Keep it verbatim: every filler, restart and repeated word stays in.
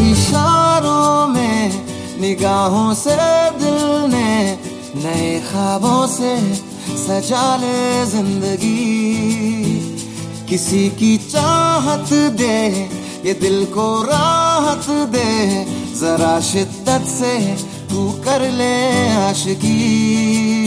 इशारों में, निगाहों से दिल ने नए ख्वाबों से सजा ले जिंदगी। किसी की चाहत दे ये दिल को राहत दे, जरा शिद्दत से तू कर ले आशिकी।